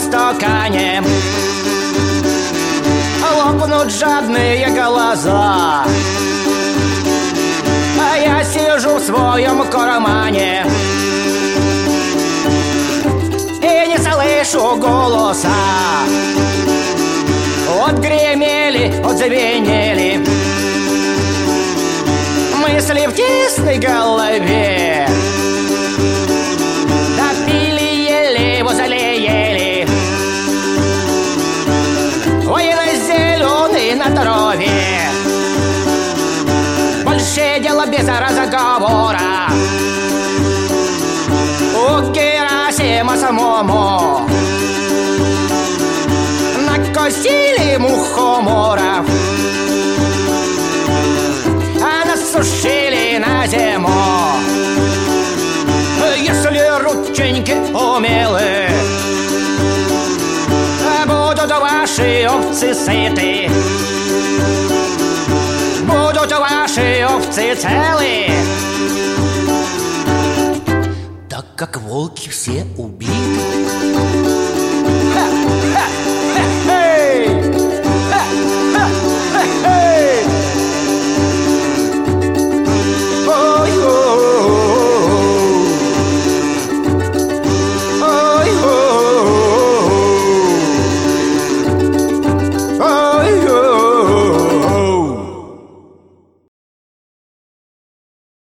стакане лопнут жадные глаза, а я сижу в своем кармане и не слышу голоса. Отгремели, отзвенели мысли в тесной голове. Допили, ели, возле ели воины зеленый на траве. Больше дела без разговора у Герасима самому. Накосили мухоморов, а насушили на зиму. Если рученьки умелы, будут ваши овцы сыты, будут ваши овцы целы. Так как волки все убиты,